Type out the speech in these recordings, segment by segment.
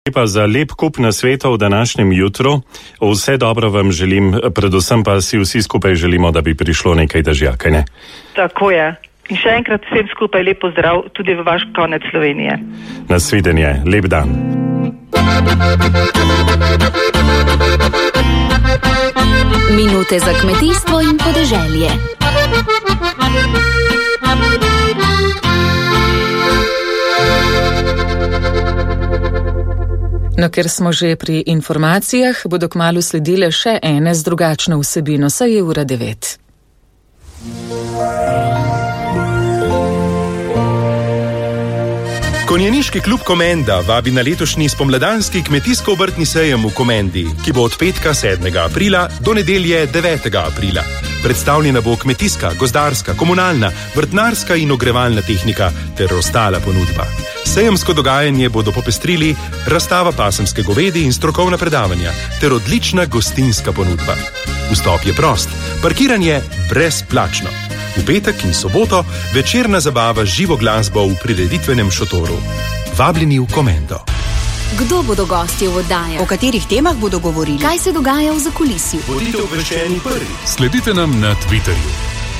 Lepa za lep kup nasvetov v današnjem jutru. Vse dobro vam želim, predvsem pa si vsi skupaj želimo, da bi prišlo nekaj dežja, kaj ne? Tako je. In še enkrat vsem skupaj lep pozdrav tudi v vaš konec Slovenije. Nasvidenje, lep dan. Minute za kmetijstvo in podeželje. No, ker smo že pri informacijah, bodo kmalu sledile še ene z drugačno vsebino, saj je ura 9. Konjeniški klub Komenda vabi na letošnji spomladanski kmetijsko-obrtni sejem v Komendi, ki bo od petka 7. aprila do nedelje 9. aprila. Predstavljena bo kmetijska, gozdarska, komunalna, vrtnarska in ogrevalna tehnika ter ostala ponudba. Sejemsko dogajanje bodo popestrili razstava pasemske govedi in strokovna predavanja ter odlična gostinska ponudba. Vstop je prost, parkiranje brezplačno. V petek in soboto večerna zabava z živo glasbo v prireditvenem šotoru. Vabljeni v Komendo. Kdo bodo gostje v oddajah? O katerih temah bodo govorili? Kaj se dogaja v zakulisju? Bodite obveščeni prvi. Sledite nam na Twitterju.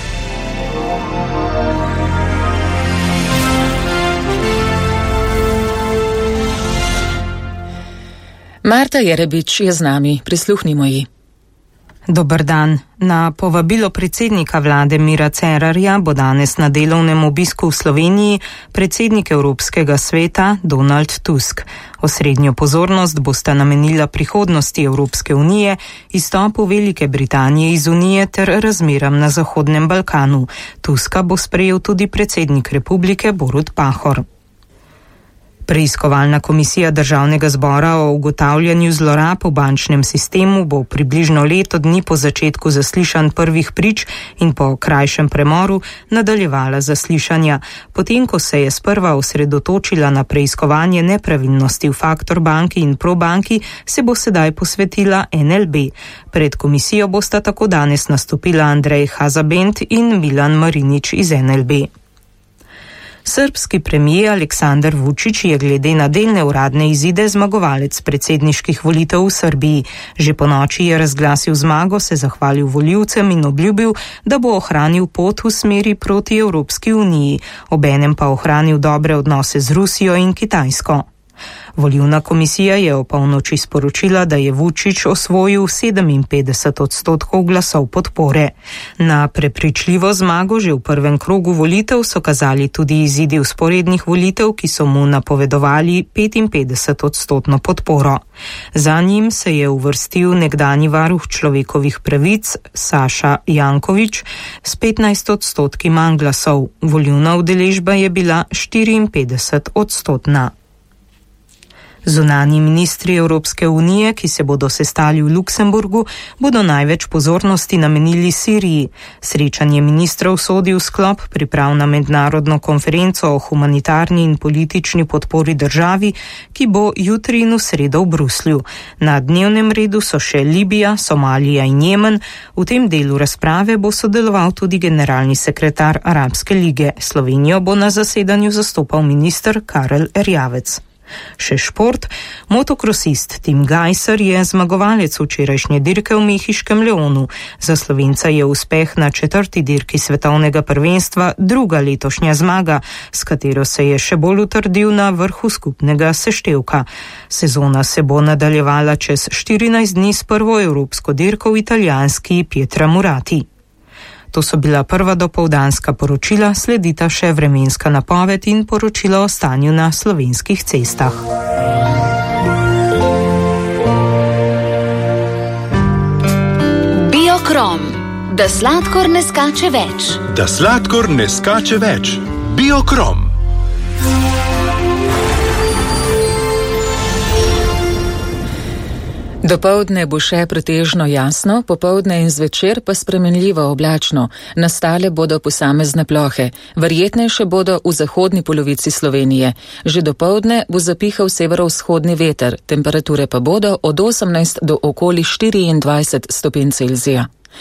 Marta Jerebič je z nami, prisluhnimo ji. Dober dan. Na povabilo predsednika vlade Mira Cerarja bo danes na delovnem obisku v Sloveniji predsednik Evropskega sveta Donald Tusk. Osrednjo pozornost bosta namenila prihodnosti Evropske unije, izstopu Velike Britanije iz unije ter razmeram na Zahodnem Balkanu. Tuska bo sprejel tudi predsednik republike Borut Pahor. Preiskovalna komisija Državnega zbora o ugotavljanju zlorab v bančnem sistemu bo približno leto dni po začetku zaslišanj prvih prič in po krajšem premoru nadaljevala zaslišanja. Potem, ko se je sprva osredotočila na preiskovanje nepravilnosti v Faktor banki in Probanki, se bo sedaj posvetila NLB. Pred komisijo bosta tako danes nastopila Andrej Hazabend in Milan Marinič iz NLB. Srbski premijer Aleksandar Vučić je glede na delne uradne izide zmagovalec predsedniških volitev v Srbiji. Že po noči je razglasil zmago, se zahvalil volivcem in obljubil, da bo ohranil pot v smeri proti Evropski uniji, obenem pa ohranil dobre odnose z Rusijo in Kitajsko. Volilna komisija je o polnoči sporočila, da je Vučić osvojil 57% glasov podpore. Na prepričljivo zmago že v prvem krogu volitev so kazali tudi izidi vzporednih volitev, ki so mu napovedovali 55% podporo. Za njim se je uvrstil nekdanji varuh človekovih pravic Saša Janković s 15% manj glasov. Volilna udeležba je bila 54%. Zunanji ministri Evropske unije, ki se bodo sestali v Luksemburgu, bodo največ pozornosti namenili Siriji. Srečanje ministrov sodi v sklop priprav na mednarodno konferenco o humanitarni in politični podpori državi, ki bo jutri in v sredo v Bruslju. Na dnevnem redu so še Libija, Somalija in Jemen. V tem delu razprave bo sodeloval tudi generalni sekretar Arabske lige. Slovenijo bo na zasedanju zastopal minister Karel Erjavec. Še šport. Motokrosist Tim Gajser je zmagovalec včerajšnje dirke v mehiškem Leonu. Za Slovenca je uspeh na 4. dirki svetovnega prvenstva druga letošnja zmaga, s katero se je še bolj utrdil na vrhu skupnega seštevka. Sezona se bo nadaljevala čez 14 dni s prvo evropsko dirko v italijanski Pietramurati. To so bila prva dopoldanska poročila, sledita še vremenska napoved in poročila o stanju na slovenskih cestah. Biokrom. Da sladkor ne skače več. Da sladkor ne skače več. Biokrom. Dopoldne bo še pretežno jasno, popoldne in zvečer pa spremenljivo oblačno. Nastale bodo posamezne plohe. Verjetnejše bodo v zahodni polovici Slovenije. Že dopoldne bo zapihal severovzhodni veter, temperature pa bodo od 18 do okoli 24 stopinj Celzija.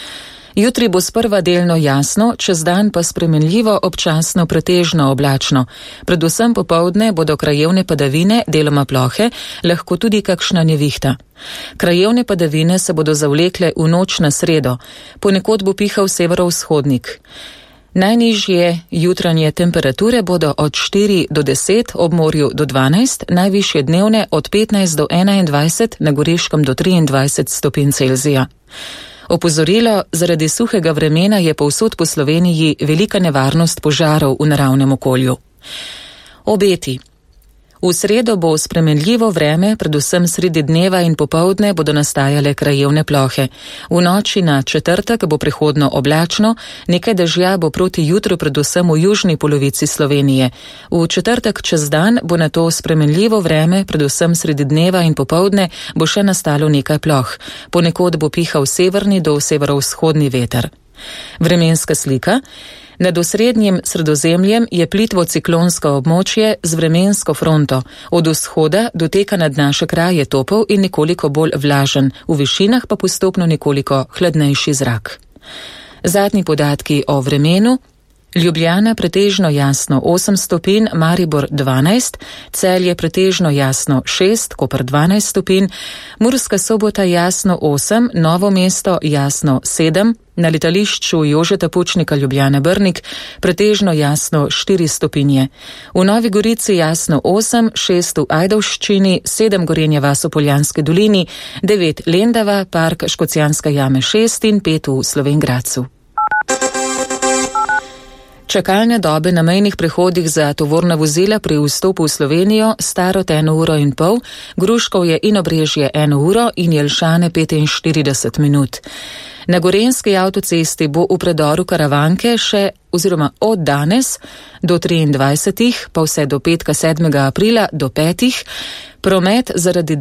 Jutri bo sprva delno jasno, čez dan pa spremenljivo občasno pretežno oblačno. Predvsem popoldne bodo krajevne padavine, deloma plohe, lahko tudi kakšna nevihta. Krajevne padavine se bodo zavlekle v noč na sredo, ponekod bo pihal severovzhodnik. Najnižje jutranje temperature bodo od 4 do 10, ob morju do 12, najvišje dnevne od 15 do 21, na Goriškem do 23 stopinj Celzija. Opozorilo, zaradi suhega vremena je povsod po Sloveniji velika nevarnost požarov v naravnem okolju. Obeti. V sredo bo spremenljivo vreme, predvsem sredi dneva in popoldne bodo nastajale krajevne plohe. V noči na četrtek bo prehodno oblačno, nekaj dežja bo proti jutru predvsem v južni polovici Slovenije. V četrtek čez dan bo nato spremenljivo vreme, predvsem sredi dneva in popoldne bo še nastalo nekaj ploh. Ponekod bo pihal severni do severovzhodni veter. Vremenska slika. Nad osrednjim Sredozemljem je plitvo ciklonsko območje z vremensko fronto. Od vzhoda doteka nad naše kraje topel in nekoliko bolj vlažen, v višinah pa postopno nekoliko hladnejši zrak. Zadnji podatki o vremenu. Ljubljana pretežno jasno 8 stopinj, Maribor 12, Celje pretežno jasno 6, Koper 12 stopinj, Murska Sobota jasno 8, Novo mesto jasno 7, na letališču Jožeta Pučnika Ljubljana Brnik pretežno jasno 4 stopinje. V Novi Gorici jasno 8, 6 v Ajdovščini, 7 Gorenja vas v Poljanski dolini, 9 Lendava, Park Škocjanska jame 6 in 5 v Slovenj Gradcu. Čakalne dobe na mejnih prehodih za tovorna vozila pri vstopu v Slovenijo Starod 1 uro in pol, Gruškovje in Obrežje 1 uro in Jelšane 45 minut. Na Gorenjski avtocesti bo v predoru Karavanke še oziroma od danes do 23, pa vse do petka 7. aprila do 5. promet zaradi